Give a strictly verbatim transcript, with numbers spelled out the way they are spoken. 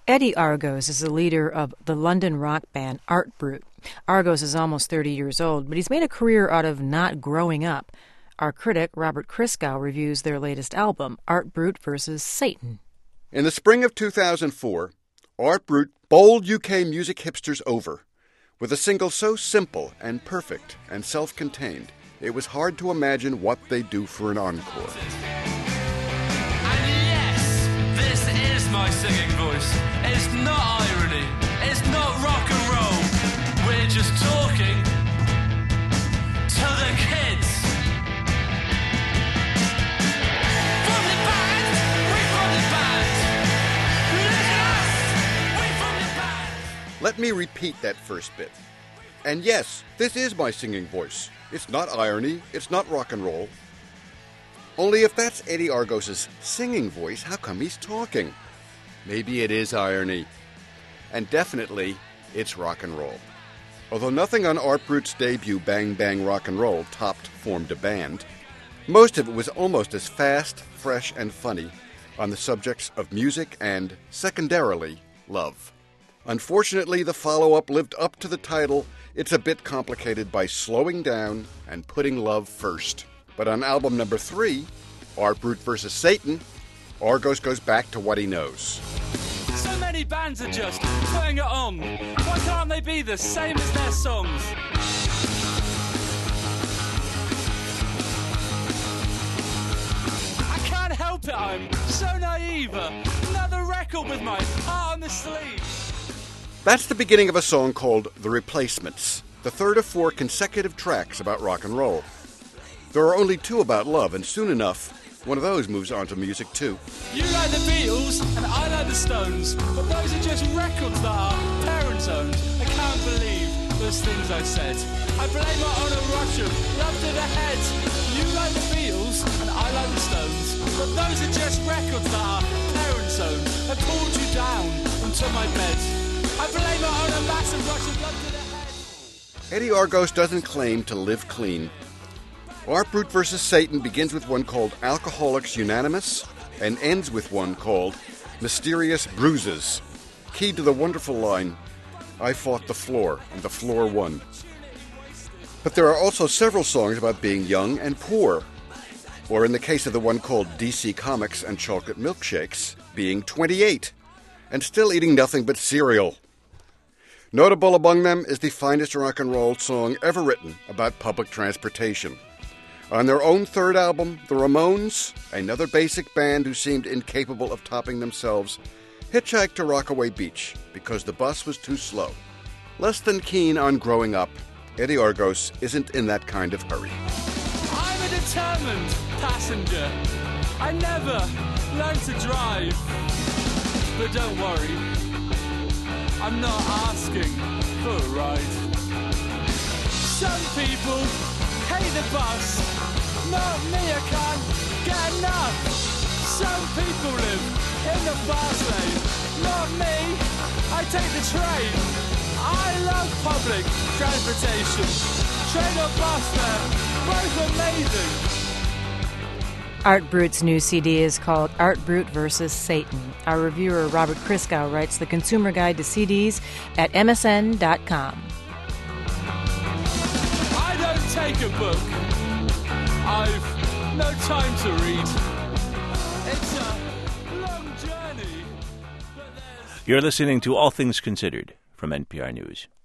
Eddie Argos is the leader of the London rock band Art Brut. Argos is almost thirty years old, but he's made a career out of not growing up. Our critic, Robert Christgau, reviews their latest album, Art Brut versus Satan. In the spring of two thousand four, Art Brut bowled U K music hipsters over. With a single so simple and perfect and self-contained, it was hard to imagine what they'd do for an encore. And yes, this is my singing voice. It's not irony. It's not rock and roll. We're just talking to the kids. From the band, we from the band. Look at us, we from the band. Let me repeat that first bit. And yes, this is my singing voice. It's not irony. It's not rock and roll. Only if that's Eddie Argos' singing voice, how come he's talking? Maybe it is irony. And definitely, it's rock and roll. Although nothing on Art Brut's debut, Bang Bang Rock and Roll, topped Formed a Band, most of it was almost as fast, fresh, and funny on the subjects of music and, secondarily, love. Unfortunately, the follow-up lived up to the title. It's a bit complicated by slowing down and putting love first. But on album number three, Art Brut versus Satan, Argos goes back to what he knows. So many bands are just putting it on. Why can't they be the same as their songs? I can't help it, I'm so naive. Another record with my heart on the sleeve. That's the beginning of a song called The Replacements, the third of four consecutive tracks about rock and roll. There are only two about love, and soon enough, one of those moves on to music too. You like the Beatles, and I like the Stones, but those are just records that our parents owned. I can't believe those things I said. I blame it on a rush of love to the head. You like the Beatles, and I like the Stones, but those are just records that our parents owned. I pulled you down onto my bed. I blame it on a massive rush of love to the head. Eddie Argos doesn't claim to live clean. Art Brut versus Satan begins with one called Alcoholics Unanimous and ends with one called Mysterious Bruises, keyed to the wonderful line, I fought the floor and the floor won. But there are also several songs about being young and poor, or in the case of the one called D C Comics and Chocolate Milkshakes, being twenty-eight and still eating nothing but cereal. Notable among them is the finest rock and roll song ever written about public transportation. On their own third album, The Ramones, another basic band who seemed incapable of topping themselves, hitchhiked to Rockaway Beach because the bus was too slow. Less than keen on growing up, Eddie Argos isn't in that kind of hurry. I'm a determined passenger. I never learned to drive. But don't worry, I'm not asking for a ride. Some people hate the bus, not me, I can't get enough. Some people live in the fast lane, not me, I take the train. I love public transportation, train or bus there, both amazing. Art Brut's new C D is called Art Brut versus Satan. Our reviewer, Robert Christgau, writes the Consumer Guide to C Ds at M S N dot com. I don't take a book. I've no time to read. It's a long journey. But there's... You're listening to All Things Considered from N P R News.